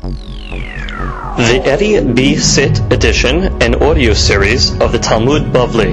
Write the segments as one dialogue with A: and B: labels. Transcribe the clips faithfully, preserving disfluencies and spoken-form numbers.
A: The Eddie B. Sit edition and audio series of the Talmud Bavli.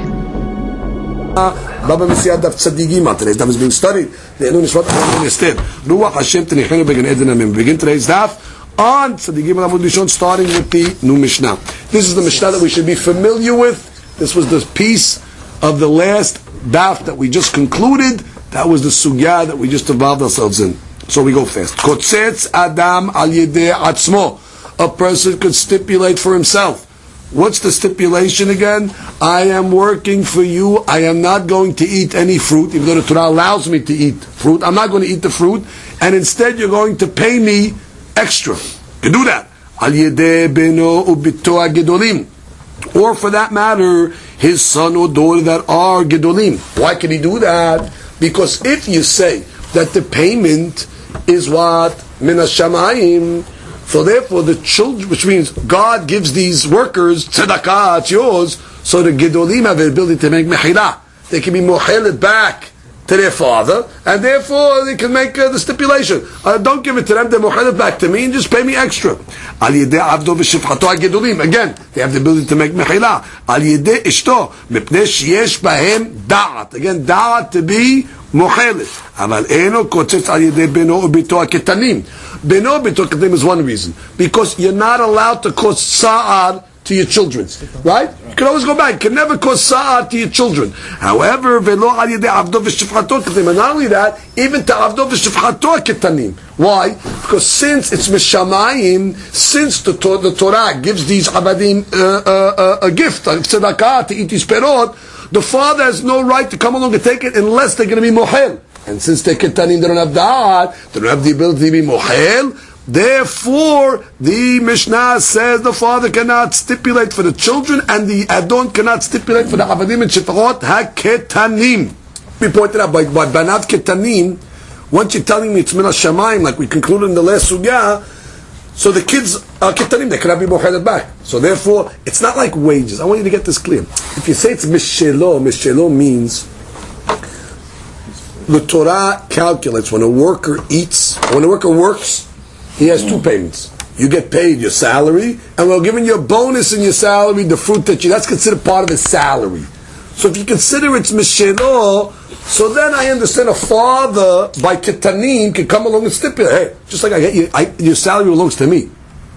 B: Baba Messiah Daf Tzadigima. Today's Daf is being studied. The Elun Ishvat Elun Esther. Ruach Hashem Tenichenu Began Eden Amim. Begin today's Daf on Tzadigima Amud Rishon, starting with the new Mishnah. This is the Mishnah that we should be familiar with. This was the piece of the last Daf that we just concluded. That was the Sugya that we just involved ourselves in. So we go fast. Kotzetz Adam Al Yedei Atzmo. A person could stipulate for himself. What's the stipulation again? I am working for you. I am not going to eat any fruit, even though the Torah allows me to eat fruit. I'm not going to eat the fruit, and instead you're going to pay me extra. You do that. Al yedei beno ubito gedolim, or for that matter, his son or daughter that are gedolim. Why can he do that? Because if you say that the payment is what min hashamayim, so therefore the children, which means God gives these workers tzedakah, it's yours, so the gedolim have the ability to make mechila. They can be mohelet back to their father, and therefore they can make uh, the stipulation. Uh, don't give it to them, they mohelet back to me, and just pay me extra. Al yedei avdo v'shifchato gedolim. Again, they have the ability to make mechila. Al yedei ishto, mipnei sheyesh bahem da'at. Again, da'at to be mohelet. Aval eno kotzetz al yedei beno ubito ketanim. Beno ubito ketanim is one reason. Because you're not allowed to cause sa'ad to your children, right? You can always go back. You can never cause sa'ad to your children. However, velo al yedei avdo v'shifchato ketanim. And not only that, even to avdo v'shifchato ketanim. Why? Because since it's mishamayim, since the, the Torah gives these abadim uh, uh, uh, a gift, a tzedakah, to eat these perot, the father has no right to come along and take it unless they're going to be mohel. And since they're ketanim, they don't have da'at, they don't have the ability to be mohel. Therefore, the Mishnah says the father cannot stipulate for the children, and the adon cannot stipulate for the abadim and shifachot ha-ketanim. We pointed out by, by banav ketanim, once you're telling me it's min hashamayim, like we concluded in the last sugya, so the kids are ketanim, they cannot be mohelet back. So therefore, it's not like wages. I want you to get this clear. If you say it's mishelo, mishelo means the Torah calculates when a worker eats, when a worker works, he has two payments. You get paid your salary, and we're giving you a bonus in your salary, the fruit that you, that's considered part of his salary. So if you consider it's mishelo, so then I understand a father by ketanim can come along and stipulate, hey, just like I get you, I, your salary belongs to me.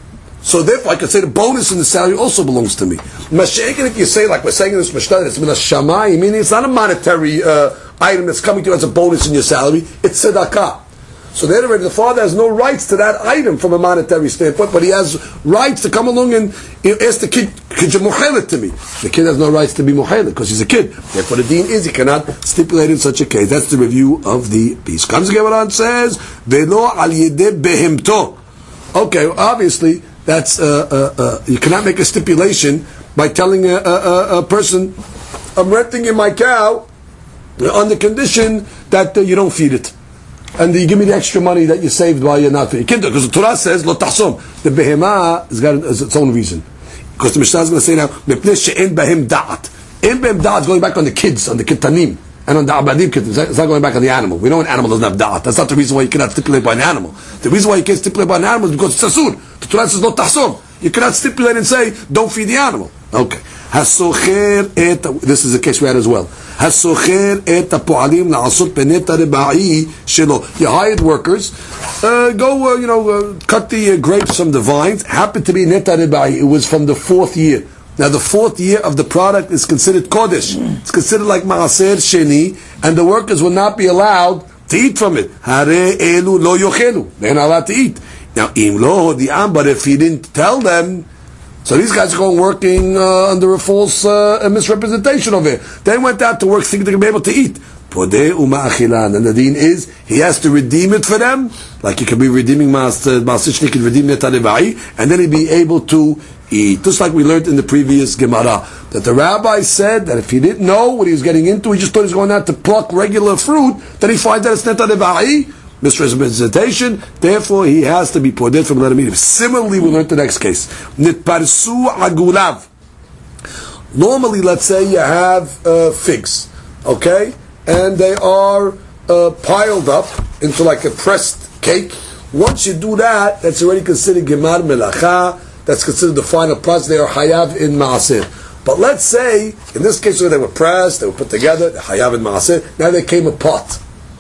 B: So therefore I can say the bonus in the salary also belongs to me. Mashiach, if you say, like we're saying in this Mishnah, it's min hashamayim, meaning it's not a monetary uh, item that's coming to you as a bonus in your salary, it's tzedakah. So then already the father has no rights to that item from a monetary standpoint, but he has rights to come along and ask the kid, could you mochel it to me? The kid has no rights to be mochel because he's a kid. Therefore the deen is he cannot stipulate in such a case. That's the review of the piece. Comes again and says, Velo al yedeh behemto. Okay, obviously, that's, uh, uh, uh, you cannot make a stipulation by telling a, a, a person, I'm renting you my cow on the condition that uh, you don't feed it. And you give me the extra money that you saved while you're not feeding. Because the Torah says, Lo tahsom. The behemah has got its own reason. Because the Mishnah is going to say now, Mepnei she'en behem da'at. En behem da'at is going back on the kids, on the ketanim, and on the abadim kids. It's not going back on the animal. We know an animal doesn't have da'at. That's not the reason why you cannot stipulate by an animal. The reason why you can't stipulate by an animal is because it's asur. The Torah says, Lo tahsom. You cannot stipulate and say, don't feed the animal. Okay. Hasocher et, this is the case we had as well. Hasocher et ha'po'alim la'asot peneta reba'i shelo. You hired workers, uh, go, uh, you know, uh, cut the uh, grapes from the vines. Happened to be neta reba'i. It was from the fourth year. Now the fourth year of the product is considered kodesh. It's considered like ma'aser sheni, and the workers will not be allowed to eat from it. Hare elu lo yochelu. They're not allowed to eat. Now im lo hodi'am, but if he didn't tell them, so these guys are going working uh, under a false uh, misrepresentation of it. They went out to work thinking they're going to be able to eat. Podeh uma'achilan. And the deen is, he has to redeem it for them, like he could be redeeming Ma'aseh Sheni, could redeem Neta Reba'i, and then he'd be able to eat. Just like we learned in the previous Gemara, that the rabbi said that if he didn't know what he was getting into, he just thought he was going out to pluck regular fruit, then he finds that it's Neta Reba'i, misrepresentation, therefore he has to be poded from letting eat. Similarly, we learned the next case. Nitparsu agulav. Normally, let's say you have uh, figs, okay, and they are uh, piled up into like a pressed cake Once you do that, that's already considered gemar melacha. That's considered the final process. They are hayav in maaser. But let's say, in this case, where they were pressed, they were put together, they're hayav in maaser. Now they came apart.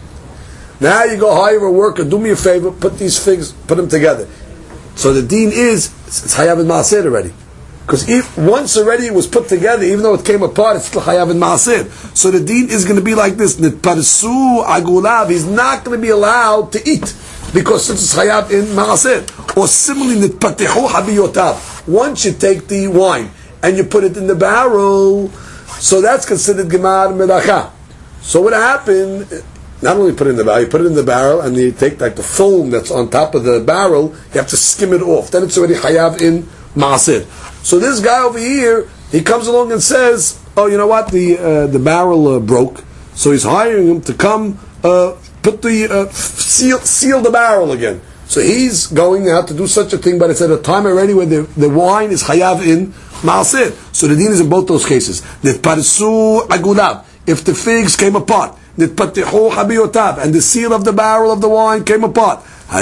B: Now you go hire a worker. Do me a favor, put these figs, put them together. So the deen is it's hayav in maaser already. Because if once already it was put together, even though it came apart, it's still hayav in maaser. So the deen is going to be like this: nitparsu agulav. He's not going to be allowed to eat because since it's hayav in maaser. Or similarly, nitpatehu habiyotav. Once you take the wine and you put it in the barrel, so that's considered gemar melacha. So what happened? Not only put it in the barrel, you put it in the barrel, and you take like the foam that's on top of the barrel. You have to skim it off. Then it's already hayav in maaser. So this guy over here, he comes along and says, "Oh, you know what? The uh, the barrel uh, broke." So he's hiring him to come uh, put the uh, seal seal the barrel again. So he's going now to do such a thing, but it's at a time already where the, the wine is hayav in maaser. So the deen is in both those cases. Nitparsu agulav. If the figs came apart, nitpatehu habiyotav, and the seal of the barrel of the wine came apart.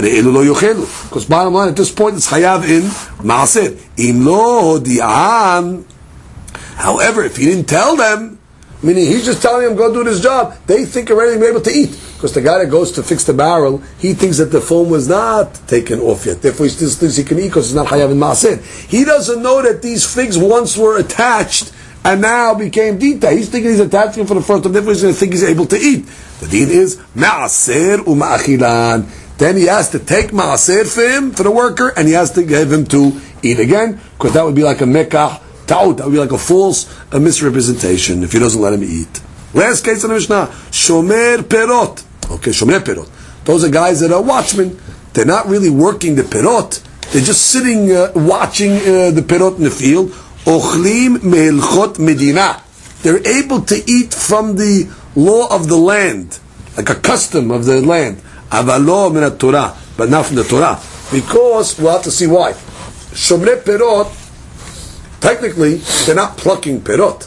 B: Because bottom line, at this point, it's chayav in maaser. Im lo di'an. However, if he didn't tell them, meaning he's just telling them go do this job, they think already they'll be able to eat. Because the guy that goes to fix the barrel, he thinks that the foam was not taken off yet. Therefore, he still thinks he can eat because it's not chayav in maaser. He doesn't know that these figs once were attached and now became dita. He's thinking he's attaching them for the first time. Therefore, he's going to think he's able to eat. The deen is maaser u'ma'achilan. Then he has to take maaser for him, for the worker, and he has to give him to eat again, because that would be like a mekah ta'ud. That would be like a false a misrepresentation if he doesn't let him eat. Last case in the Mishnah, shomer perot. Okay, shomer perot. Those are guys that are watchmen. They're not really working the perot. They're just sitting uh, watching uh, the perot in the field. Ochlim me'ilchot medina. They're able to eat from the law of the land, like a custom of the land. Avalo min Torah, but not from the Torah, because we'll have to see why. Shomrei perot, technically, they're not plucking perot.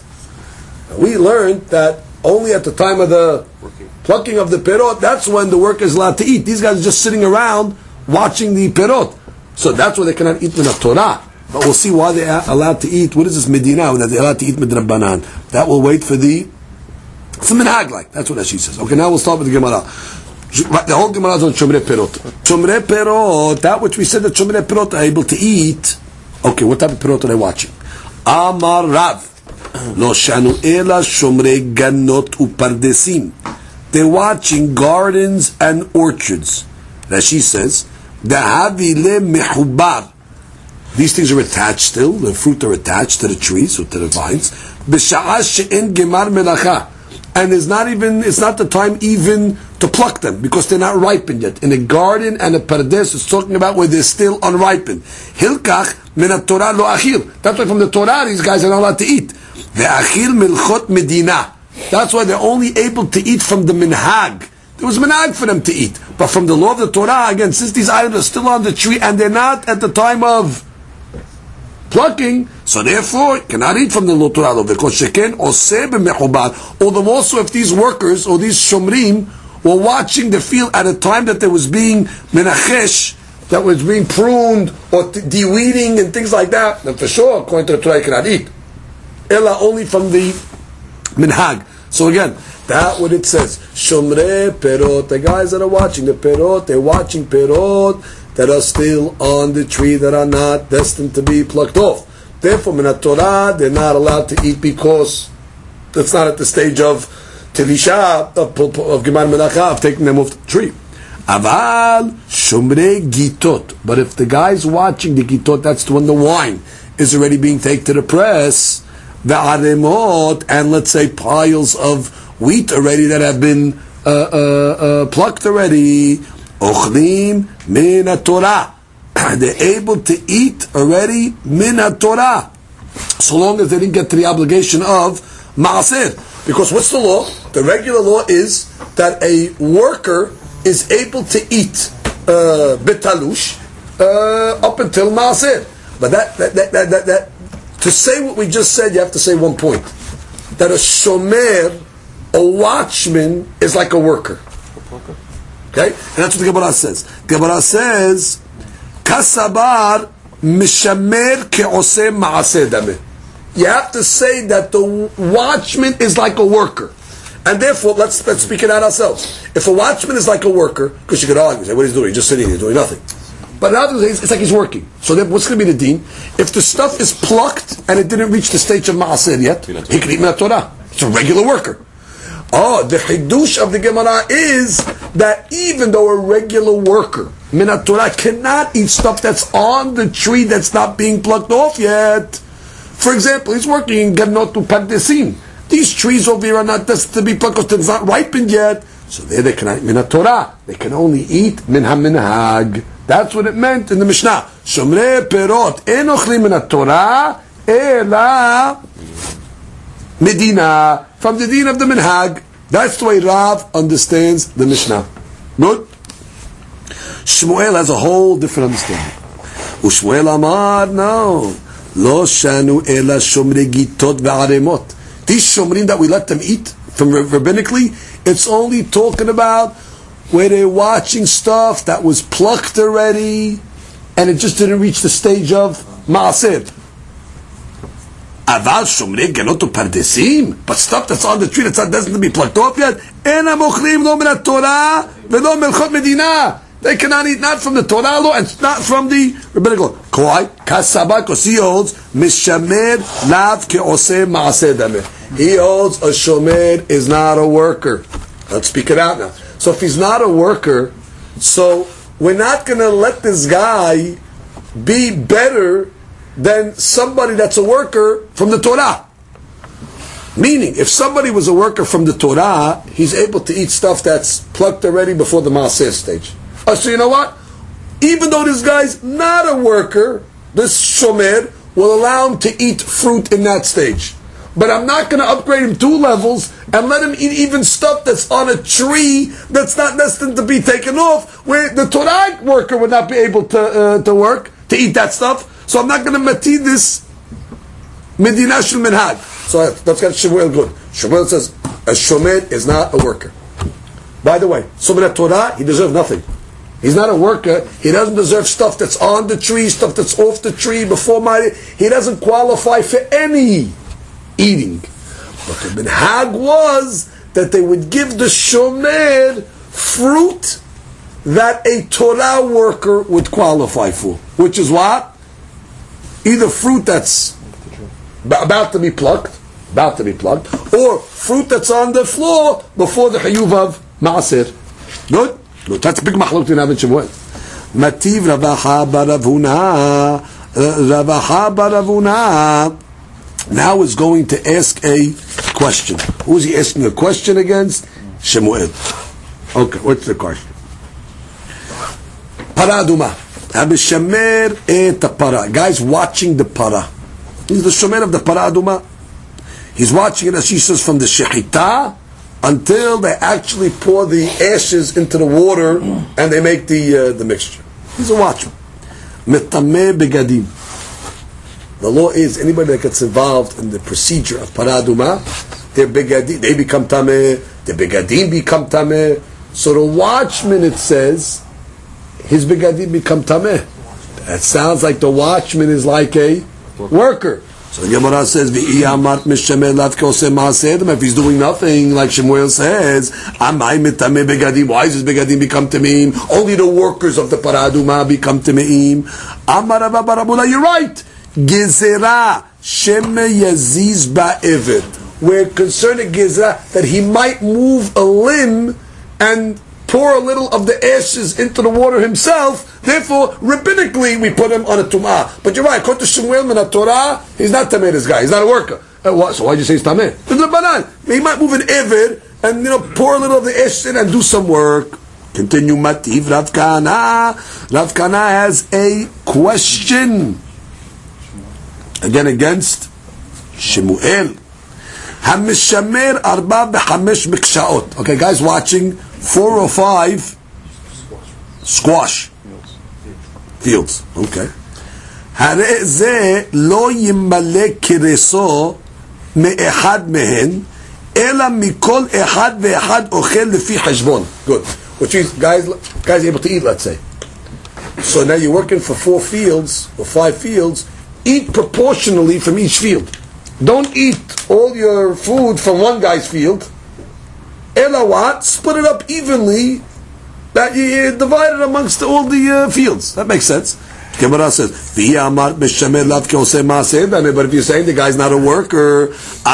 B: We learned that only at the time of the plucking of the perot, that's when the worker is allowed to eat. These guys are just sitting around watching the perot, so that's why they cannot eat min Torah. But we'll see why they are allowed to eat. What is this medina that they're allowed to eat midrabanan? That will wait for the for minhag, like that's what she says. Okay, now we'll start with the Gemara. The whole Gemara is on Shomrei Perot. Shomrei Perot, that which we said that Shomrei Perot are able to eat. Okay, what type of Perot are they watching? Amar Rav. Lo shanu ela Shomrei Ganot upardesim. They're watching gardens and orchards. Rashi says, Dahavi le mehubar. These things are attached still. The fruit are attached to the trees or to the vines. B'sha'ah she'en gemar melacha. And it's not even, it's not the time even to pluck them, because they're not ripened yet. In a garden and a pardes, it's talking about where they're still unripened. Hilkach min Torah lo achil. That's why from the Torah these guys are not allowed to eat. Ve'achil milchot medina. That's why they're only able to eat from the minhag. There was minhag for them to eat. But from the law of the Torah, again, since these items are still on the tree and they're not at the time of plucking, so therefore cannot eat from the law Torah. Because sheken oseh b'mechubar. Although also if these workers or these shomrim were watching the field at a time that there was being menachesh, that was being pruned or t- de-weeding and things like that, then for sure, according to the Torah, you cannot eat. Ella only from the minhag. So again, that's what it says. Shomrei perot. The guys that are watching the perot, they're watching perot that are still on the tree, that are not destined to be plucked off. Therefore, min Torah, they're not allowed to eat because that's not at the stage of Tevisha, of, of Gemar Melacha, of taking them off the tree. Aval Shomrei Gitot. But if the guy's watching the Gitot, that's the when the wine is already being taken to the press, the Aremot, and let's say piles of wheat already that have been uh, uh, uh, plucked already, Ochlim min Torah. They're able to eat already min Torah, so long as they didn't get to the obligation of Maaser. Because what's the law? The regular law is that a worker is able to eat uh, betalush uh, up until Maaser. But that that, that that that that to say what we just said, you have to say one point: that a shomer, a watchman, is like a worker. Okay? And that's what the Gemara says. Gemara says, Kasabar mishamer ke'oseh ma'aseh dameh. You have to say that the watchman is like a worker. And therefore, let's, let's speak it out ourselves. If a watchman is like a worker, because you could argue, say, what he's doing? He's just sitting here doing nothing. But now it's like he's working. So then what's going to be the deen? If the stuff is plucked and it didn't reach the stage of ma'aseh yet, he can eat min Torah. It's a regular worker. Oh, the chidush of the Gemara is that even though a regular worker, min Torah, cannot eat stuff that's on the tree that's not being plucked off yet. For example, he's working in Genotu Pardesim. These trees over here are not destined to be plucked because it's not ripened yet. So there they cannot eat min Torah. They can only eat min ha-minhag. That's what it meant in the Mishnah. Shomrei perot en ochlim min Torah ela medina. From the deen of the minhag. That's the way Rav understands the Mishnah. Good? Shmuel has a whole different understanding. Ushmuel amar, no. Lo shanu ela shomrei gitot ve'aremot. These shomrim that we let them eat, from rabbinically, it's only talking about where they're watching stuff that was plucked already, and it just didn't reach the stage of ma'aseh. Aval shomrei genotu pardesim, but stuff that's on the tree that's not destined to be plucked off yet, ena mochlim lo min Torah velo melchot medina. They cannot eat not from the Torah law and not from the rabbinical. Koi kasaba kosi holds mishamer lav ke'oseh ma'aseh dameh. He holds a shomer is not a worker. Let's speak it out now. So if he's not a worker, so we're not going to let this guy be better than somebody that's a worker from the Torah. Meaning, if somebody was a worker from the Torah, he's able to eat stuff that's plucked already before the Maaseh stage. Oh, so you know what? Even though this guy's not a worker, this shomer will allow him to eat fruit in that stage. But I'm not going to upgrade him two levels and let him eat even stuff that's on a tree that's not destined to be taken off, where the Torah worker would not be able to uh, to work, to eat that stuff. So I'm not going to mati this Medina Shel Minhag. So that's got Shmuel good. Shmuel says, a shomer is not a worker. By the way, so in Torah, he deserves nothing. He's not a worker. He doesn't deserve stuff that's on the tree, stuff that's off the tree before my... He doesn't qualify for any eating. But the minhag was that they would give the shomer fruit that a Torah worker would qualify for. Which is what? Either fruit that's about to be plucked, about to be plucked, or fruit that's on the floor before the hayuv of ma'asir. Good? Good. That's a big mahluk in Avin Shemuel. Mativ Ravaha Baravuna. Ravaha Baravuna now is going to ask a question. Who is he asking a question against? Shemuel. Okay, what's the question? Paraduma. Abishamer et para. Guy's watching the para. He's the shomer of the paraduma. He's watching it, as she says, from the shechita until they actually pour the ashes into the water and they make the uh, the mixture. He's a watchman. Metameh begadim. The law is anybody that gets involved in the procedure of paraduma, their begadim, they become tameh, the begadim become tameh. So the watchman, it says, his begadim become tameh. That sounds like the watchman is like a worker. So the Gemara says, if he's doing nothing, like Shemuel says, why does his begadim become tamim? Only the workers of the paraduma become tamim. You're right. Gezerah sheme yaziz ba'evet. We're concerned at gezerah that he might move a limb and pour a little of the ashes into the water himself. Therefore, rabbinically, we put him on a tum'ah. But you're right, according to Shemuel min Torah, he's not tameh, this guy. He's not a worker. Uh, what? So why did you say he's tameh? It's a banan. He might move an eved and, you know, pour a little of the ashes in and do some work. Continue, Mativ Rav Kana. Rav Kana has a question. Again, against Shemuel. Hamishamer arba b'chamesh mikshaot. Okay, guys watching, four or five squash fields. Okay. הרי זה לא ימלא קרסו מאחד מהן, אלא מכל אחד ואחד אוכל לפי חשבון. Good. which means guys, guys able to eat, let's say. So now you're working for four fields or five fields. Eat proportionally from each field. Don't eat all your food from one guy's field. Ela what? Split it up evenly. That you divide it amongst all the uh, fields. That makes sense. Gemara says, but if you're saying the guy's not a worker,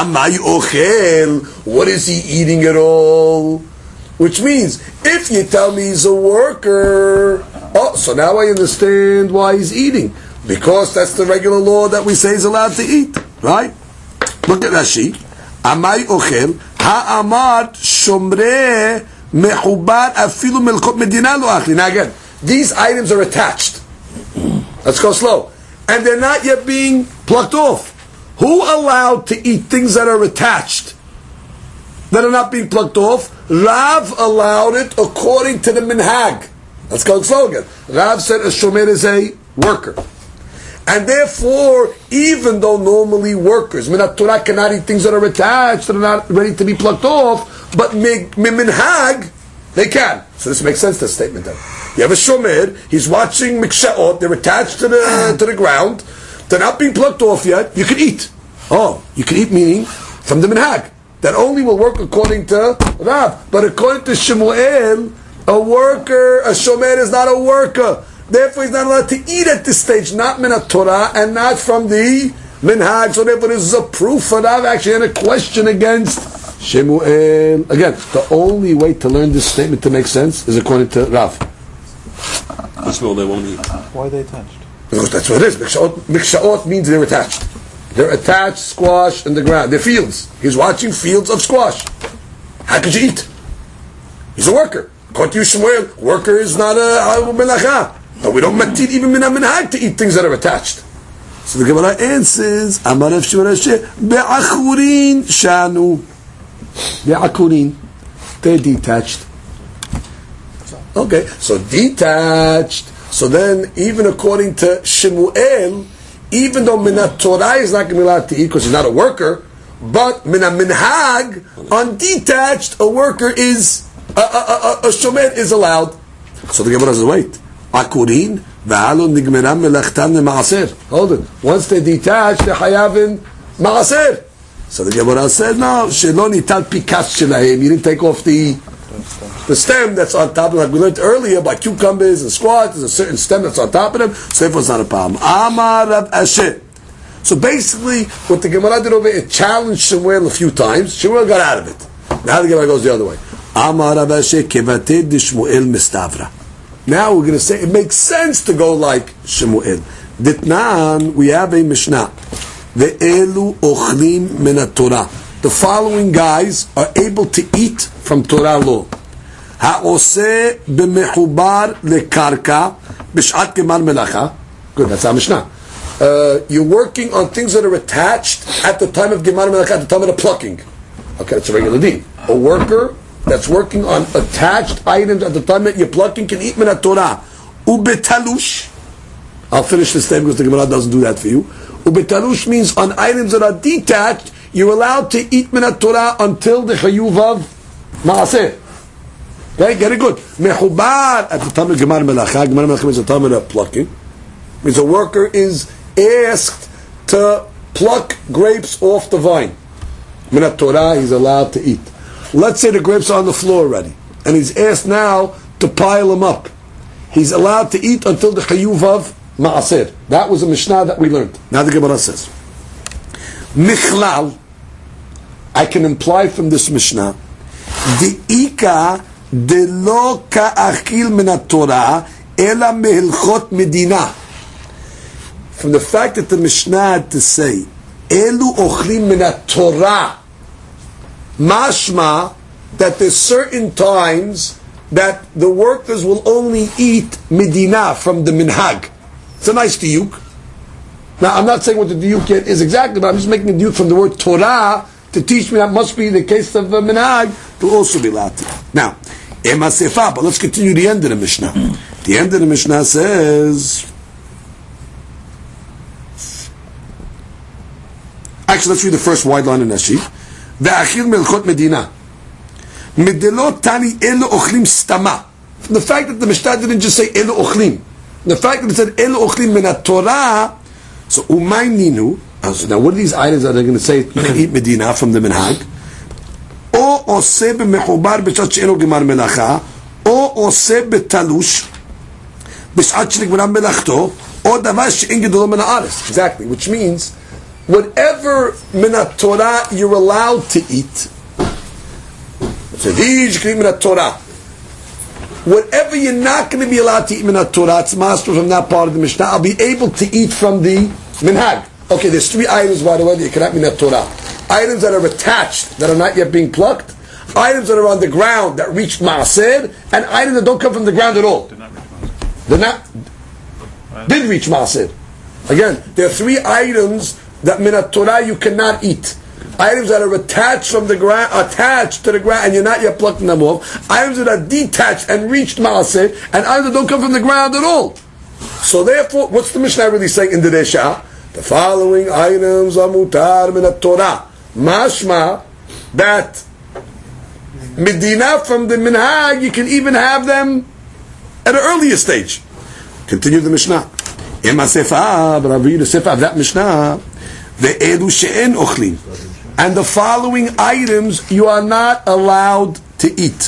B: what is he eating at all? Which means, if you tell me he's a worker, oh, so now I understand why he's eating. Because that's the regular law that we say he's allowed to eat. Right? Look at Rashi. Amai ochel, ha'amad shomre mehubar afilu melchot medina lo achli. Now again, these items are attached. Let's go slow. And they're not yet being plucked off. Who allowed to eat things that are attached, that are not being plucked off? Rav allowed it according to the minhag. Let's go slow again. Rav said a shomer is a worker. And therefore, even though normally workers, Minat Torah, cannot eat things that are attached, that are not ready to be plucked off, but minhag, they can. So this makes sense, this statement then. You have a shomer, he's watching mikshaot, they're attached to the to the ground, they're not being plucked off yet, you can eat. Oh, you can eat meaning from the minhag. That only will work according to Rav. But according to Shemuel, a worker, a shomer is not a worker. Therefore he's not allowed to eat at this stage, not minat Torah, and not from the minhag. So therefore this is a proof for Rav actually and a question against Shemuel. Again, the only way to learn this statement to make sense is according to Rav.
C: Well, they won't eat.
D: Why are they attached?
B: Because that's what it is. Mikshaot, mikshaot means they're attached. They're attached, squash, in the ground. They're fields. He's watching fields of squash. How could you eat? He's a worker. According to Shmuel, worker is not a melacha. But we don't matir even min minhag to eat things that are attached. So the Gemara answers, Amar Rav Shimon be'achurin shanu. Be'achurin. They're detached. Okay, so detached. So then, even according to Shemuel, even though minat Torah is not going to be allowed to eat because he's not a worker, but minat minhag, on detached, a worker is, a, a, a, a shomer is allowed. So the Gemara says, wait, akurin, v'alo nigmeram melachtan ma'aser. Hold it. Once they're detached, they're hayavin ma'aser. So the Gemara said, no, shelo nital pikas shelahem. You didn't take off the the stem that's on top of them. Like we learned earlier by cucumbers and squash, there's a certain stem that's on top of them, so therefore it's not a problem. Amar Rav Asher. So basically, what the Gemara did over here, it challenged Shemuel a few times. Shemuel got out of it. Now the Gemara goes the other way. Amar Rav Asher kevateh de Shmuel mistavra. Now we're going to say, it makes sense to go like Shemuel. Ditnan, we have a Mishnah. Ve'elu ochlim min Torah. The following guys are able to eat from Torah law. Ha'oseh b'mechubar lekarka b'shat gemar melacha. Good, that's our Mishnah. Uh, you're working on things that are attached at the time of gemar melacha, at the time of the plucking. Okay, that's a regular deen. A worker that's working on attached items at the time that you're plucking can eat minat Torah. Ubetalush. I'll finish this statement because the Gemara doesn't do that for you. Ubetalush means on items that are detached, you're allowed to eat minat Torah until the chayuv of maaseh. Okay, get it good. Mechubar at the time of gemar melacha. Gemar melacha means the time of the plucking. Means a worker is asked to pluck grapes off the vine. Minat Torah, he's allowed to eat. Let's say the grapes are on the floor already, and he's asked now to pile them up. He's allowed to eat until the chayuv of maaseh. That was a Mishnah that we learned. Now the Gemara says, Michlal, I can imply from this Mishnah, Di'ika de lo ka'achil minat Torah ela mehilchot medina. From the fact that the Mishnah had to say, Elu ochlim minat Torah, mashma, that there's certain times that the workers will only eat medina from the minhag. It's a nice diyuk. Now, I'm not saying what the diyuk is exactly, but I'm just making a diyuk from the word Torah to teach me that must be the case of the minhag to also be allowed to. Now, ema sefa, but let's continue the end of the Mishnah. The end of the Mishnah says, actually, let's read the first wide line in Rashi. Ve'achil melchot medina. Medelot tani elo ochlim stama. from the fact that the Mishnah didn't just say elu ochlim, the fact that it said elu ochlim min Torah, so umay ninu. So now, what are these items that are going to say you can eat medina from the minhag? O oseh b'mechubar b'shat she'eno gemar melacha, o oseh b'talush b'shat she'nigmara melachto, o davar she'en gedolo min ha'aretz. Exactly, which means whatever min Torah you're allowed to eat. So these you can eat min Torah. Whatever you're not going to be allowed to eat min Torah, it's master from that part of the Mishnah. I'll be able to eat from the minhag. Okay, there's three items, by the way, that you cannot min Torah. Items that are attached, that are not yet being plucked. Items that are on the ground, that reached Maaser. And items that don't come from the ground at all. Did not reach Maaser. Did not, did reach Maaser. Again, there are three items that min Torah you cannot eat. Items that are attached from the ground, attached to the ground, and you're not yet plucking them off. Items that are detached and reached Maaser. And items that don't come from the ground at all. So therefore, what's the Mishnah really saying in the Resha? The following items are mutar min Torah. Mashma, that medina from the minhag, you can even have them at an earlier stage. Continue the Mishnah. Ema sefa, but I'll read the sefa of that Mishnah. Ve'elu she'en ochlim. And the following items you are not allowed to eat.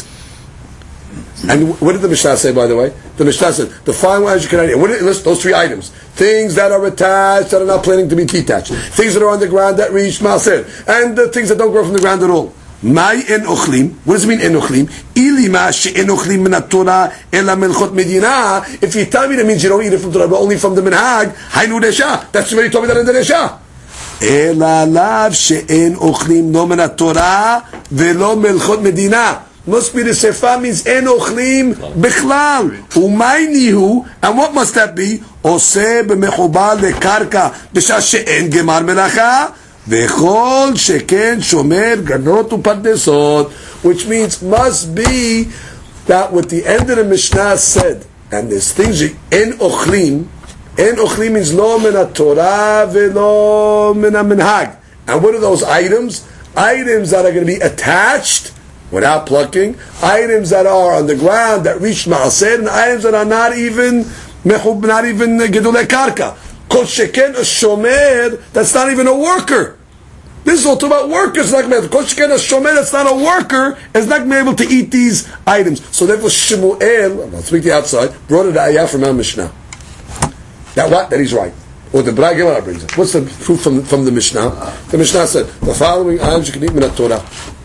B: And what did the Mishnah say, by the way? The Mishnah said, the following items you cannot eat. What did it list? Those three items. Things that are attached, that are not planning to be detached. Things that are on the ground that reach Maaser. And the things that don't grow from the ground at all. Mai en ochlim. What does it mean en ochlim? Ilima she'en ochlim min Torah ela melchot medina. If you tell me that means you don't eat it from Torah, but only from the minhag, hainu resha. That's already told me that in the resha. Ela lav she'en ochlim no min Torah velo melchot medina. Must be the sefa means en ochlim bichlal. Umay nihu, and what must that be? Oseh b'mechubal lekarka b'shah she'en gemar melacha v'chol sheken shomer ganot upardesot, which means must be that what the end of the Mishnah said, and there's things en ochlim. En ochlim means lo min Torah v'lo min minhag. And what are those items? Items that are going to be attached without plucking, items that are on the ground that reach Maaser, and items that are not even not even gedulei karka. Kol sheken a shomer, that's not even a worker. This is all about workers. Kol sheken a shomer, that's not a worker, is not going to be able to eat these items. So therefore Shemuel, I'll speak to the outside, brought it ayah from our Mishnah. That what? That he's right. Or the Brai Gemara brings it. What's the proof from, from the Mishnah? The Mishnah said, the following items you can eat min Torah.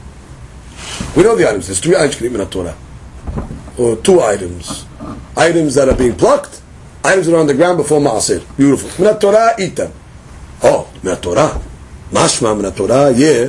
B: We know the items. There's three items you can eat min Torah. Or two items. Items that are being plucked, items that are on the ground before Maaser. Beautiful. Min Torah, eat them. Oh, min Torah. Mashma min Torah, yeah.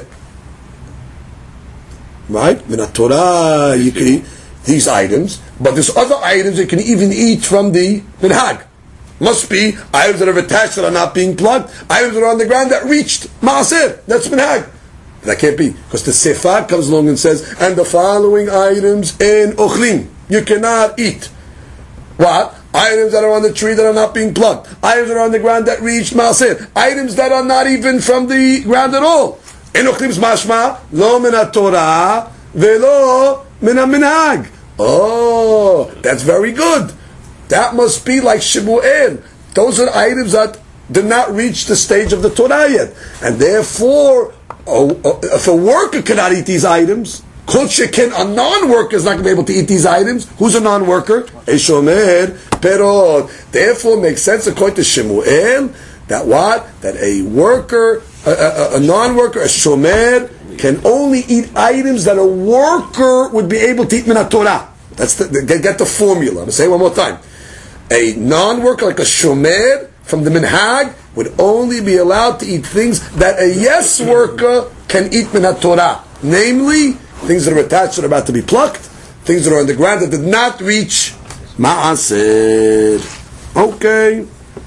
B: Right? Min Torah, you can eat these items, but there's other items you can even eat from the minhag. Must be items that are attached that are not being plucked, items that are on the ground that reached Maaser. That's minhag. That can't be, because the Sefa comes along and says, and the following items in ochlim, you cannot eat. What? Items that are on the tree that are not being plucked, items that are on the ground that reached Maaser, items that are not even from the ground at all. In ochlim's mashma, lo min Torah, velo min minhag. Oh, that's very good. That must be like Shemuel. Those are items that did not reach the stage of the Torah yet. And therefore, oh, oh, if a worker cannot eat these items, Kol sheken, a non-worker is not going to be able to eat these items. Who's a non-worker? A shomer perot. Therefore, it makes sense according to Shemuel that what? That a worker, a, a, a non-worker, a shomer, can only eat items that a worker would be able to eat min Torah. That's the, the, get the formula. I'm going to say it one more time. A non-worker, like a shomer, from the minhag, would only be allowed to eat things that a yes worker can eat min Torah. Namely, things that are attached that are about to be plucked, things that are on the ground that did not reach Maaser. Okay.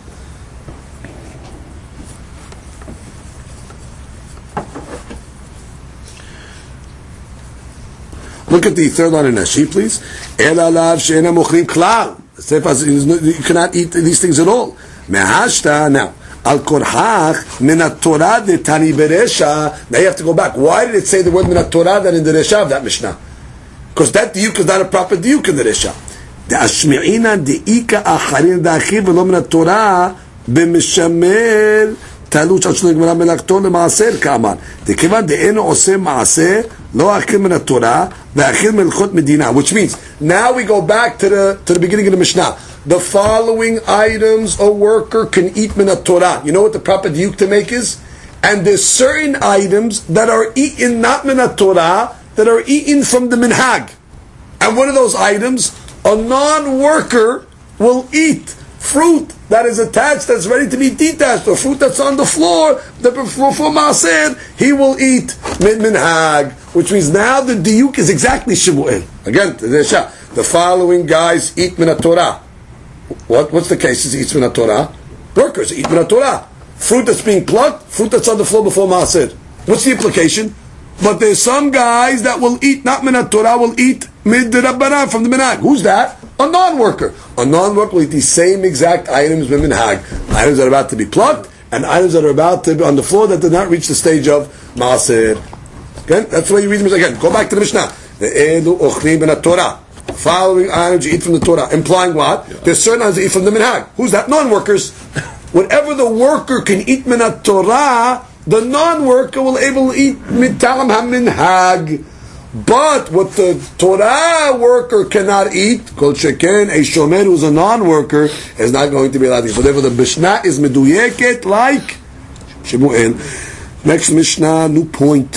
B: Look at the third line in Rashi, please. El alav she'ena mochlim klal. You cannot eat these things at all. Mehashta, now, al korhach min Torah de tani beresha. Now you have to go back. Why did it say the word min Torah than in the resha of that Mishnah? Because that diuk is not a proper diuk in the resha. דאשמעינן דאיכא אחרין דאחיו ולא מן התורה במשמר תעלות עד שלא נגמרה מלאכתו למעשר כאמר. דכיוון דאינו עושה מעשה לא אכיל מן התורה ואכיל מלכות מדינה. Which means, now we go back to the, to the beginning of the Mishnah. The following items a worker can eat min Torah. You know what the proper diuk to make is? And there's certain items that are eaten not min Torah, that are eaten from the minhag. And one of those items, a non-worker will eat fruit that is attached, that's ready to be detached, or fruit that's on the floor, that before maaser, he will eat min minhag. Which means now the diuk is exactly Shemuel. Again, the following guys eat min Torah. What? What's the case? Is eats min Torah? Workers eat min Torah. Fruit that's being plucked, fruit that's on the floor before maaser. What's the implication? But there's some guys that will eat, not min Torah, will eat mid rabbanan from the minhag. Who's that? A non-worker. A non-worker will eat these same exact items with minhag. Items that are about to be plucked, and items that are about to be on the floor that did not reach the stage of maaser. Okay? That's the way you read them again. Go back to the Mishnah. The edu ochlim min Torah. Following items you eat from the Torah. Implying what? Yeah. There's certain items that eat from the minhag. Who's that? Non-workers. Whatever the worker can eat min Torah, the non-worker will able to eat mitalam ha-minhag. But what the Torah worker cannot eat, kol sheken, a shomer who's a non-worker, is not going to be allowed to eat. So therefore the Mishnah is meduyeket like Shemuel. Next Mishnah, new point.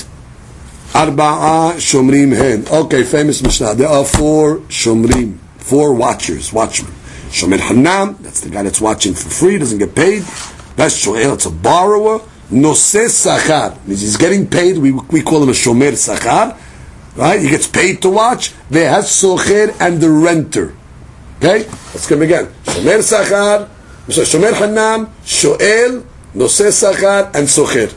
B: Arba'a shomrim hen. Okay, famous Mishnah. There are four shomrim, four watchers, watchmen. Shomer hanam, that's the guy that's watching for free, doesn't get paid. That's shoel, it's a borrower. Noseh sachar, means he's getting paid. We we call him a shomer sachar. Right? He gets paid to watch. Ve'has socher, and the renter. Okay? Let's come again. Shomer sachar, shomer hanam, shoel, noseh sachar, and socher.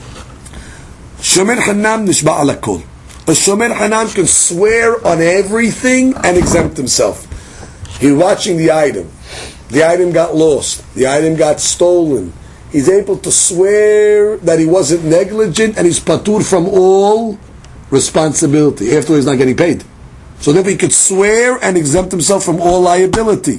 B: Shomer hanam nishba ala kol. A shomer hanam can swear on everything and exempt himself. He's watching the item. The item got lost. The item got stolen. He's able to swear that he wasn't negligent and he's patur from all responsibility. After he's not getting paid. So therefore he could swear and exempt himself from all liability.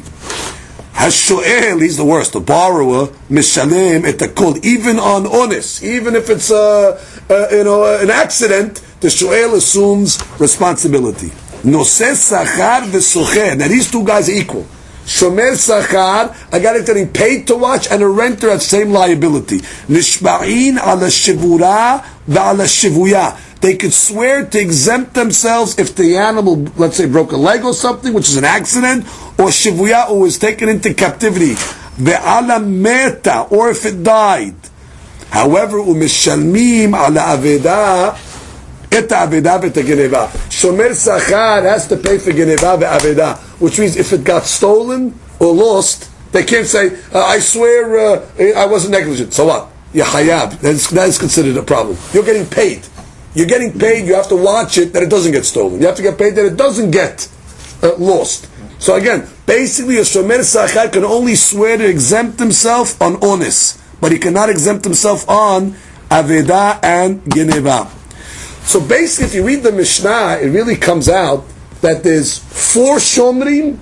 B: Hashoel, he's the worst, the borrower, mishalem et hakol, even on honest, even if it's uh, uh, you know uh, an accident, the shoel assumes responsibility. Noseh sachar v'socher. Now these two guys are equal. Shomer sachar, a guy that's getting paid to watch, and a renter at the same liability. Nishba'in ala shivura v'ala shivuya. They could swear to exempt themselves if the animal, let's say, broke a leg or something, which is an accident, or shivuya, or was taken into captivity. Ve'ala meta, or if it died. However, u'mishalmim ala aveda, et aveda v'et geneva. Shomer sachar has to pay for geneva ve'aveda, which means if it got stolen or lost, they can't say, uh, I swear uh, I wasn't negligent. So what? You're hayab. That is, that is considered a problem. You're getting paid. You're getting paid, you have to watch it that it doesn't get stolen. You have to get paid that it doesn't get uh, lost. So again, basically a shomer sachar can only swear to exempt himself on onis, but he cannot exempt himself on aveda and geneva. So basically, if you read the Mishnah, it really comes out that there's four shomrim,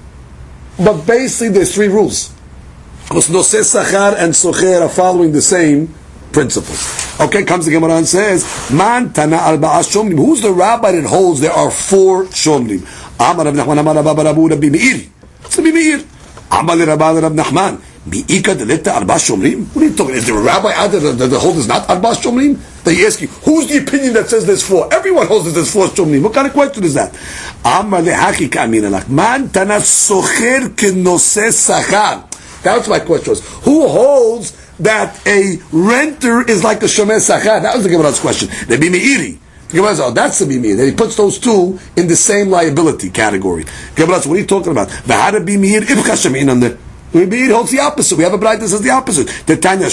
B: but basically there's three rules. Because noseh sachar and socher are following the same principles. Okay, comes the Gemara and says, Man tana al ba'as shomrim. Who's the rabbi that holds there are four shomrim? Amar Rav Nachman, Amar Rabba Rabu, Rabbi Meir. It's Rabbi Meir. Amar Rabba Rav Nachman. Mi'ika deleta arba shomrim? What are you talking? Is there a rabbi out there that the hold is not arba shomrim? They ask you, who's the opinion that says there's four? Everyone holds that there's four shomrim. What kind of question is that? Amar lehaki ka'amina lak. Man tana socher kenoseh sachar. That's my question was. Who holds that a renter is like a shomer sachar? That was the Gemara's question. Rabbi Meiri. The Gemara says, oh, that's the Rabbi Meir. Then he puts those two in the same liability category. Gemara says, what are you talking about? V'hada Rabbi Meir ibcha shemin on the Rabbi Meir holds the opposite. We have a bride that says the opposite. The Tanya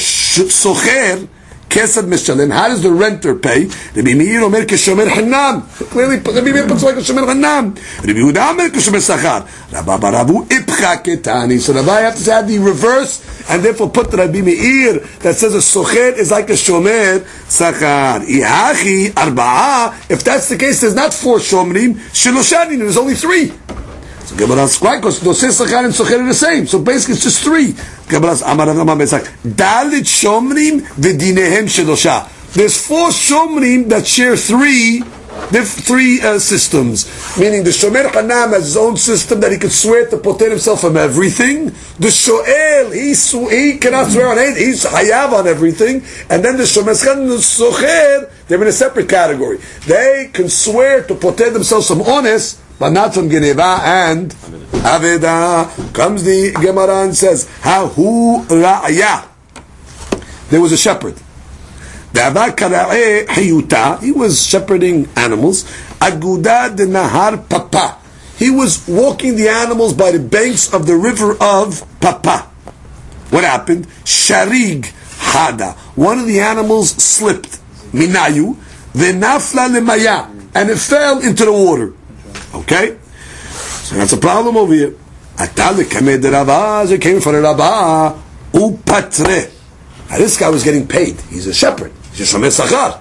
B: socher kesed mishalem. How does the renter pay? Rabbi Meir omer keshomer hanam. Clearly, Rabbi Meir puts like a shomer hanam. Rabbi Yehuda omer keshomer sachar. Rabba barabu ipcha ketani. So Rabbi have to add the reverse, and therefore put the Rabbi Meir that says a socher is like a shomer sachar. Ihachi arba'a. If that's the case, there's not four shomrim. Shiloshanin. There's only three. So Gemara's right, because Noseh Sachar and Socher are the same. So basically it's just three. Gemara's Amar Rav Nama Betzak. Dalit Shomrim v'dinehem shedosha. There's four Shomrim that share three three uh, systems. Meaning the Shomer Hanam has his own system that he could swear to protect himself from everything. The Shoel, he, sw- he cannot swear on anything. He's Hayav on everything. And then the Shomer Sachar and the Socher, they're in a separate category. They can swear to protect themselves from honest, but not from Geneva and Aveda. Comes the Gemara and says, Hahu Ra'aya. There was a shepherd. He was shepherding animals. Aguda de Nahar Papa. He was walking the animals by the banks of the river of Papa. What happened? Sharig Hada. One of the animals slipped. Minayu. Venafla lemaya. And it fell into the water. Okay? So that's a problem over here. Atale kamed Rava. It came from Rava. Upatre. Now this guy was getting paid. He's a shepherd. He's a Shomer Sachar.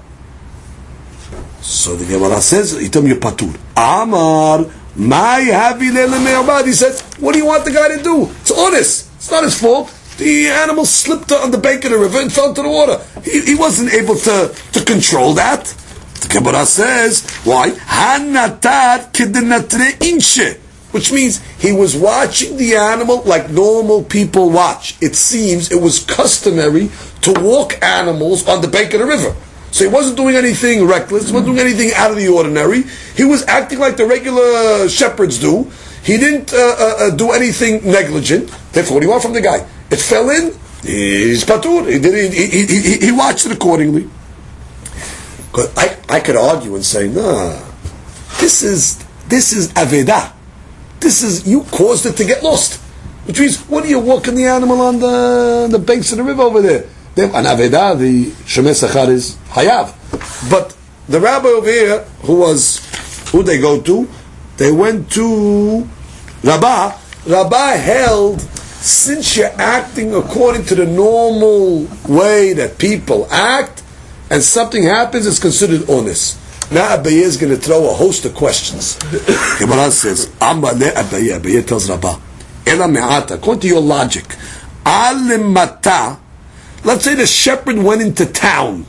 B: So the Gemara says, he told me patur. Amar, my havi lele me'abad. He says, what do you want the guy to do? It's honest. It's not his fault. The animal slipped on the bank of the river and fell into the water. He, he wasn't able to, to control that. The Gemara says, why? Hanatar kedenatre inshe. Which means he was watching the animal like normal people watch. It seems it was customary to walk animals on the bank of the river. So he wasn't doing anything reckless, he wasn't doing anything out of the ordinary. He was acting like the regular shepherds do. He didn't uh, uh, do anything negligent. Therefore, what do you want from the guy? It fell in, he's patur. He, did, he, he, he, he watched it accordingly. Because I, I could argue and say, nah, this is, this is Aveda. This is, you caused it to get lost. Which means, what are you walking the animal on the the banks of the river over there? An Aveda, the Shomer Sachar is Hayav. But the rabbi over here, who was, who they go to? They went to Rabbah. Rabbah held, since you're acting according to the normal way that people act, and something happens, it's considered honest. Now Abaye is going to throw a host of questions. Gemara says, Amma le Abaye. Abaye tells Rabbah, Ela me'ata, according to your logic, Alimata, let's say the shepherd went into town.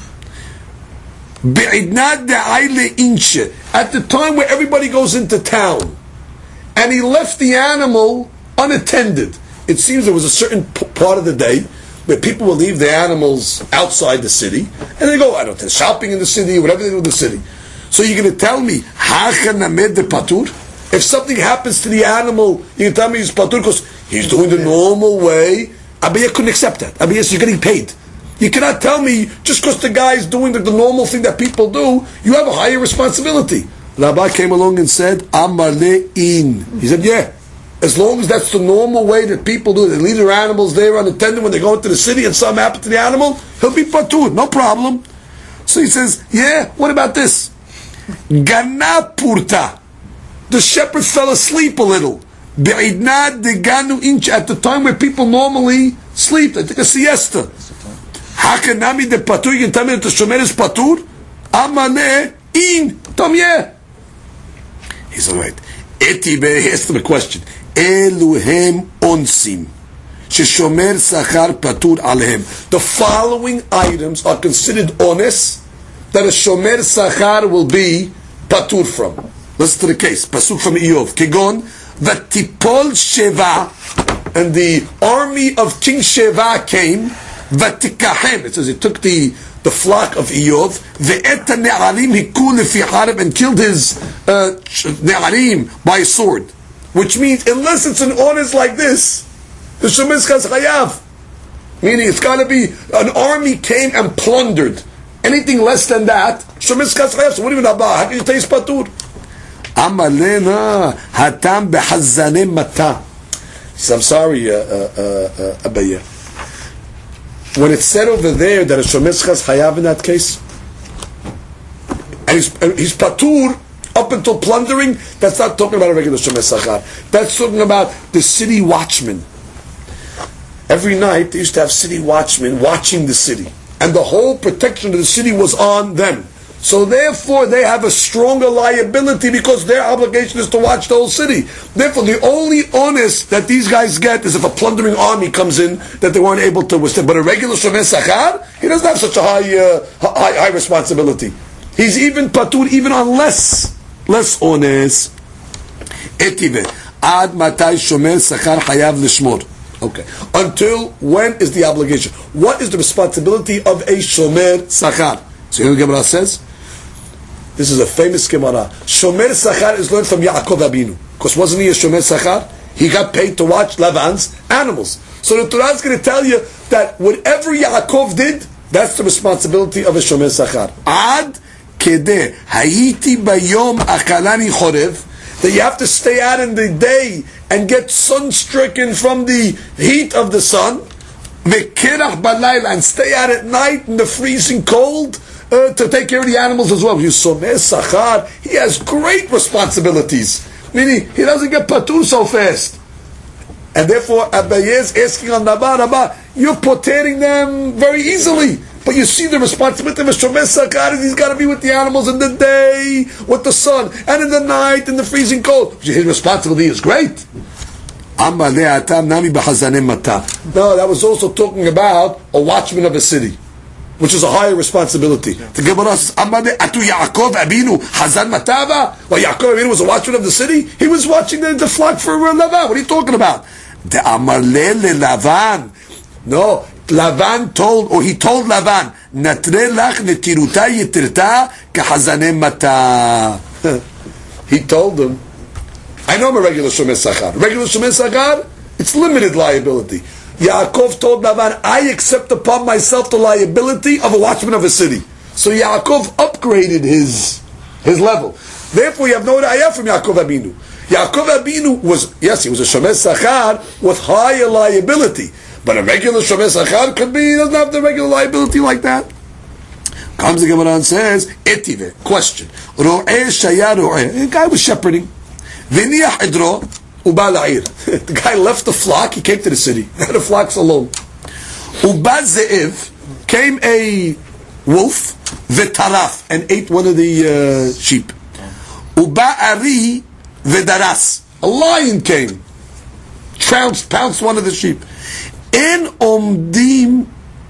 B: Be'idna de'ayle inche, at the time where everybody goes into town, and he left the animal unattended. It seems there was a certain p- part of the day where people will leave their animals outside the city, and they go, I don't know, shopping in the city, whatever they do in the city. So you're going to tell me, if something happens to the animal, you can tell me he's patur because he's doing the normal way. Abaye couldn't accept that. Abaye says, you're getting paid. You cannot tell me, just because the guy is doing the, the normal thing that people do, you have a higher responsibility. Rabbi came along and said, Amar le'in. He said, yeah. As long as that's the normal way that people do it, they leave their animals there unattended when they go into the city and something happens to the animal, he'll be patur, no problem. So he says, yeah, what about this? Gana purta. The shepherd fell asleep a little. Be'idna de ganu inch, at the time where people normally sleep, they take a siesta. Hakanami de patur, you can tell me that the shomer is patur? Amane in. Tom, yeah. He said, right. Etibe, he asked him a question. Eluhem onsim. Sheshomer sachar patur alehem. The following items are considered honest that a shomer sachar will be patur from. Listen to the case. Pasuk from Iyov. Kegon, Vatipol Sheva, and the army of King Sheva came. Vatikahem. It says it took the the flock of Iyov. Ve'eta ne'arim hiku lefi harib, and killed his uh, ne'arim by a sword. Which means, unless it's an honest like this, the shomer is chayav. Meaning, it's got to be an army came and plundered. Anything less than that, shomer is chayav. So what do you mean about? How can you taste patur? Amalena hatam behazanem mata. I'm sorry, uh, uh, uh, Abaye. When it's said over there that a shomer is chayav in that case, and he's, and he's patur up until plundering, that's not talking about a regular shomer sachar. That's talking about the city watchman. Every night they used to have city watchmen watching the city, and the whole protection of the city was on them. So therefore, they have a stronger liability because their obligation is to watch the whole city. Therefore, the only onus that these guys get is if a plundering army comes in that they weren't able to withstand. But a regular shomer sachar, he doesn't have such a high, uh, high, high responsibility. He's even patur, even on less, less onus. Etive ad matai shomer sachar hayav lishmor. Okay. Until when is the obligation? What is the responsibility of a shomer sachar? So here the Gemara says. This is a famous Gemara. Shomer Sachar is learned from Yaakov Abinu. Because wasn't he a Shomer Sachar? He got paid to watch Lavan's animals. So the Torah is going to tell you that whatever Yaakov did, that's the responsibility of a Shomer Sachar. Ad kedeh hayiti bayom akalani chorev, that you have to stay out in the day and get sun-stricken from the heat of the sun, vekirach balayla, and stay out at night in the freezing cold, Uh, to take care of the animals as well. You Shomer Sachar, he has great responsibilities. Meaning, he doesn't get patur so fast. And therefore, Abaye is asking on Rabba, Rabba, you're potering them very easily. But you see the responsibility of a Shomer Sachar is he's got to be with the animals in the day, with the sun, and in the night, in the freezing cold. His responsibility is great. No, that was also talking about a watchman of a city, which is a higher responsibility. The Gemara says, Atu Yaakov Abinu Hazan Matava? Well, Yaakov Abinu was a watchman of the city. He was watching the, the flock for uh, Lavan. What are you talking about? The Amarle le Lavan. No, Lavan told, or he told Lavan, Natre lach netiruta yitirta kahazane mata. He told him, I know I'm a regular Shomer Sachar. Regular Shomer Sachar, it's limited liability. Yaakov told Lavan, I accept upon myself the liability of a watchman of a city. So Yaakov upgraded his his level. Therefore, you have no ra'ayah from Yaakov Abinu. Yaakov Abinu was, yes, he was a Shomer Sachar with higher liability. But a regular Shomer Sachar could be, he doesn't have the regular liability like that. Comes the Gemara and says, Etive, question. Ro'eh shaya ro'eh. The guy was shepherding. V'niach idro. The guy left the flock, he came to the city. The flock's alone. Uba ze'ev, came a wolf, v'taraf, and ate one of the uh, sheep. Uba ari v'daras, a lion came, trounced, pounced one of the sheep. En omdim,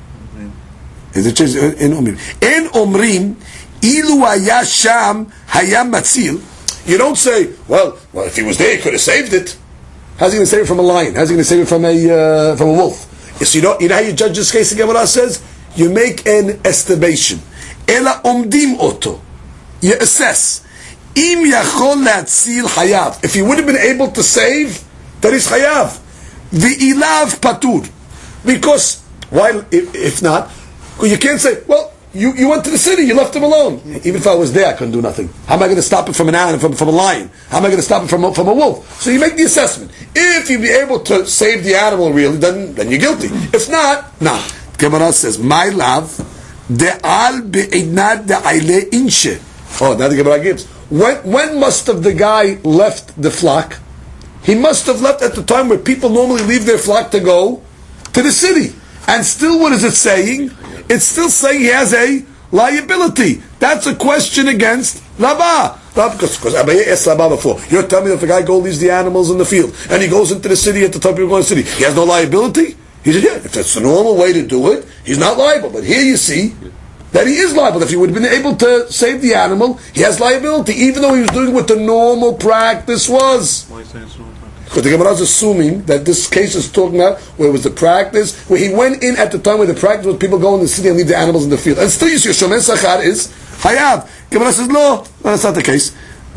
B: is it changed? En omrim. En omrim, ilu haya sham haya matzil. You don't say, well, well, if he was there, he could have saved it. How's he going to save it from a lion? How's he going to save it from a uh, from a wolf? So you know, you know how you judge this case? The Gemara says you make an estimation. Ela omdim oto. You assess. Im yachol latzil hayav. If he would have been able to save, that is hayav. V'ilav patur. Because why? If, if not, you can't say, well, You, you went to the city, you left him alone. Even if I was there, I couldn't do nothing. How am I going to stop it from an animal, from, from a lion? How am I going to stop it from a, from a wolf? So you make the assessment. If you'd be able to save the animal really, then, then you're guilty. If not, nah. Gemara says, my love, de'al be'inad de'ayle inshe. Oh, now the Gemara gives. When, when must have the guy left the flock? He must have left at the time where people normally leave their flock to go to the city. And still, what is it saying? It's still saying he has a liability. That's a question against Rabba. Because Abaye asked Rabba before. You're telling me that if a guy goes leaves the animals in the field and he goes into the city at the time people go to the city, he has no liability? He said, yeah, if that's the normal way to do it, he's not liable. But here you see that he is liable. If he would have been able to save the animal, he has liability, even though he was doing what the normal practice was. Why is that so? Because the Gemara is assuming that this case is talking about where it was the practice, where he went in at the time where the practice was people go in the city and leave the animals in the field. And still you see, Shomer Sachar is Hayav. Gemara says, no, no, that's not the case.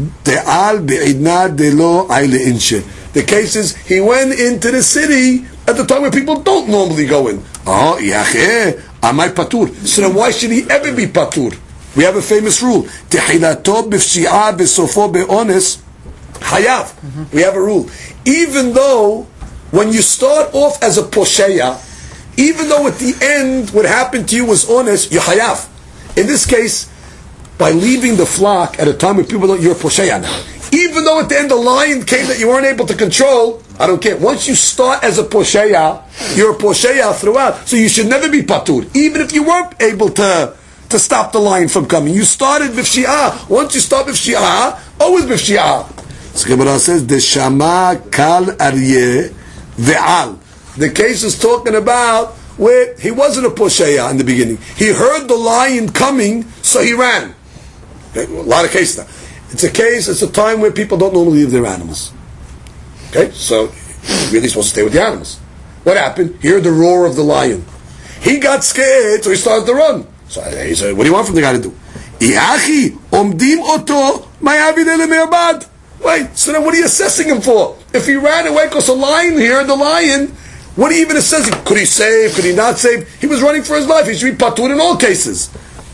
B: The case is, he went into the city at the time where people don't normally go in. Oh, yacheh, amay patur. So then why should he ever be patur? We have a famous rule. Tehilato b'fshi'ah b'sofo be'ones Hayav. Mm-hmm. We have a rule. Even though when you start off as a posheya, even though at the end what happened to you was honest, you're hayav. In this case, by leaving the flock at a time when people don't, you're a posheya now. Even though at the end the lion came that you weren't able to control, I don't care. Once you start as a posheya, you're a posheya throughout. So you should never be patur. Even if you weren't able to to stop the lion from coming. You started b'fshi'ah. Once you start b'fshi'ah, always b'fshi'ah. So Gemara says, the shama kal aryeh ve'al. The case is talking about where he wasn't a posheya in the beginning. He heard the lion coming, so he ran. Okay? A lot of cases now. It's a case, it's a time where people don't normally leave their animals. Okay? So, you're really supposed to stay with the animals. What happened? He heard the roar of the lion. He got scared, so he started to run. So he said, what do you want from the guy to do? Iachi, omdim oto, mayavid. Wait, so then what are you assessing him for? If he ran away because a lion here, the lion, what are you even assessing? Could he save? Could he not save? He was running for his life. He should be patur in all cases.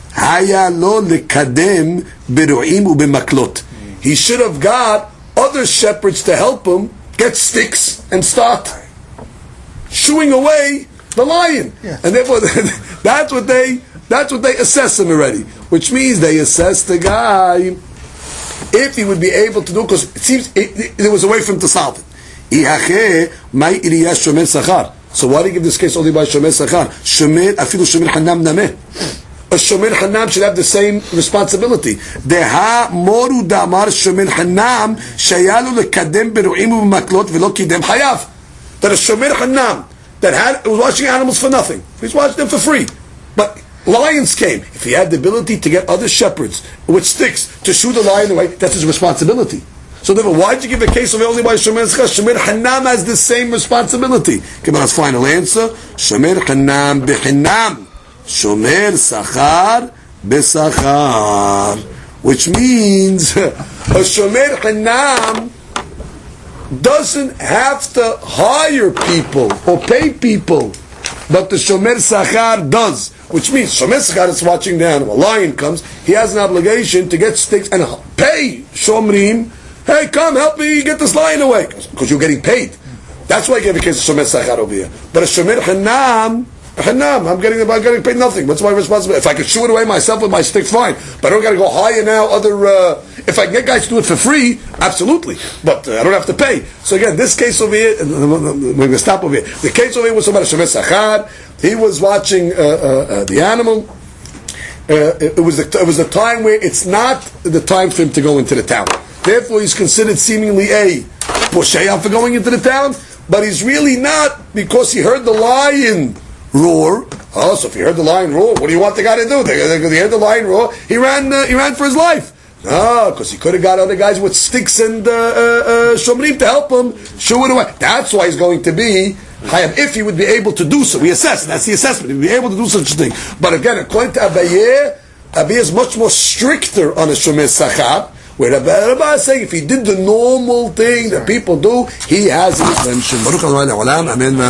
B: He should have got other shepherds to help him get sticks and start shooing away the lion. Yeah. And therefore, that's what they that's what they assess him already. Which means they assess the guy if he would be able to do, because it seems it, it, there was a way for him to solve it. So why do you give this case only by shomer sachar? Shomer, afilu shomer hanam nameh. A shomer hanam should have the same responsibility. Deha moru damar shomer hanam shayalu lekadem beru'im u'maklot velo kidem hayav. That a shomer hanam that had was watching animals for nothing. He's watching them for free, but lions came. If he had the ability to get other shepherds with sticks to shoot the lion away, that's his responsibility. So therefore, why did you give a case of only by Shomer Sachar? Shomer Hanam has the same responsibility. Gemara's final answer: Shomer Hanam b'Hanam, Shomer Sachar b'Sachar, which means a Shomer Hanam doesn't have to hire people or pay people, but the Shomer Sachar does. Which means Shomer Sachar is watching the animal. A lion comes, he has an obligation to get sticks and pay Shomrim. Hey, come help me get this lion away, because you're getting paid. That's why I gave a case of Shomer Sachar over here. But a Shomer Hanam, Hanam, I'm getting I'm getting paid nothing. What's my responsibility? If I could shoot it away myself with my stick, fine. But I don't got to go hire now. Other, uh, if I can get guys to do it for free, absolutely. But uh, I don't have to pay. So again, this case over here, we're going to stop over here. The case over here was about a Shomer Sachar. He was watching uh, uh, uh, the animal. Uh, it, it was the, it was the time where it's not the time for him to go into the town. Therefore, he's considered seemingly a posheya for going into the town, but he's really not, because he heard the lion roar. Oh, so if he heard the lion roar, what do you want the guy to do? They, they, they heard the lion roar. He ran. Uh, he ran for his life. No, because he could have got other guys with sticks and uh, uh, uh, shomrim to help him shoo it away. That's why he's going to be hayab, if he would be able to do so. We assess. That's the assessment. He would be able to do such a thing. But again, according to Abaye, Abaye is much more stricter on a shomer sachar. Where Rabbi is saying if he did the normal thing that people do, he has an exemption.